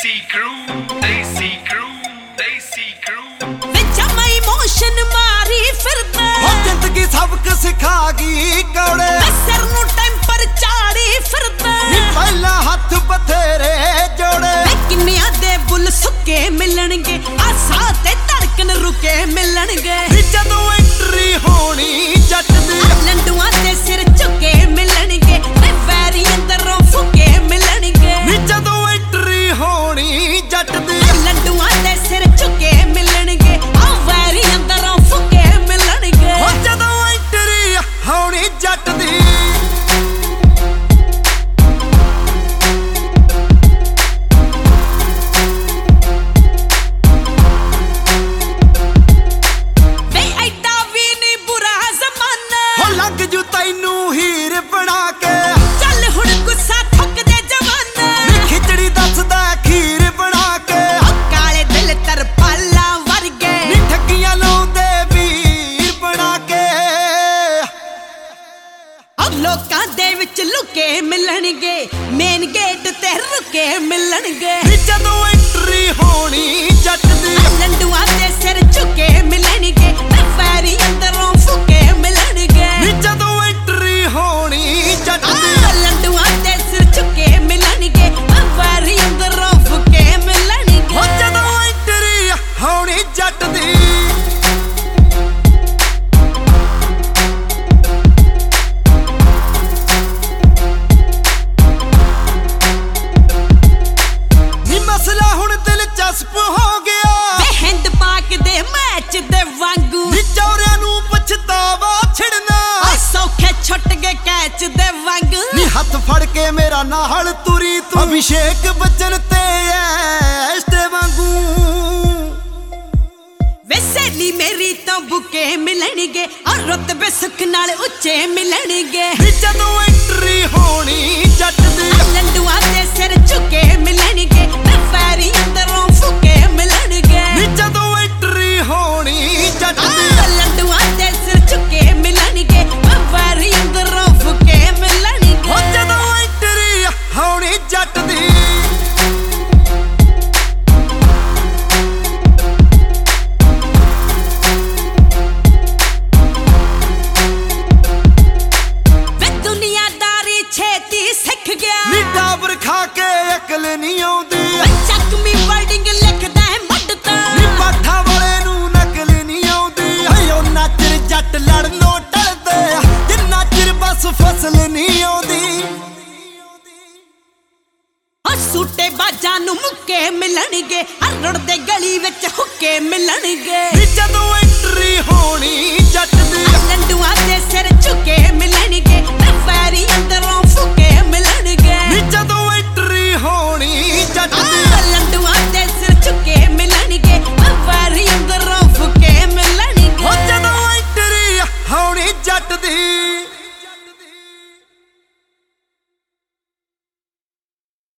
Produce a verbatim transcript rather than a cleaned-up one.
Desi crew, Desi crew, Desi crew. विचा मैं emotion मारी फिरदा हो जिंदगी सबक सिखा गई कौड़े सर नु टेंपर चाड़ी फिरदा नी पहला हथ बथेरे जोड़े किन्निया दे बुल सुके मिलणगे आसा ते धड़कन रुके मिलणगे जदों एंट्री होनी जट दी लंडुआ ते सिर झुके मिलणगे वैरी अंदरों फुके मिलणगे जदों एंट्री होनी जट दी लंडुआ ते सिर झुके मिलणगे आ वैरी अंदरों फुके मिलणगे हो जदों एंट्री होनी जट दी लोकां दे विच लुके मिलणगे मेन गेट ते रुके मिलणगे जदों एंट्री होनी जट दी लंडुआ ते सिर झुके मिलणगे वैरी अंदरों फुके मिलणगे जदों एंट्री होनी जट दी लंडुआ ते सिर झुके मिलणगे वैरी अंदरों फुके मिलणगे जदों एंट्री होनी जट दी हो गया हिंद पाक दे मैच दे वांगू चौरिया नू पछतावा छिड़ना सौखे छुट गए कैच दे वांगू नी हथ फड़ के मेरा नाल तुरी तू अभिषेक बच्चन ते ऐस्टे वांगू वैसेली मेरी तो बुके मिलणगे और रुतबे सुख नाल उच्चे मिलणगे जदों एंट्री होनी जट दी लंडुआ ते सिर झुके मिलणगे वैरी अंदरों फुके मिलणगे जदों एंट्री होनी जट दी लंडुआ ते सिर झुके मिलणगे वैरी अंदरों फुके मिलणगे जदों एंट्री होनी जट दी खा के अकल नहीं आउंदी चकमी वर्डिंग लिखदा है मटता नी पाठा वाले नू नकल नहीं आउंदी हयो नाचर जट लड़नो टलदे जिन्ना चिर बस फसल नहीं आउंदी आ सूटे बाजां नू मुक्के मिलणगे हर रुड़दे गली विच हुक्के मिलणगे जदों एंट्री होनी जट दी लंडुआ ते सिर झुके मिल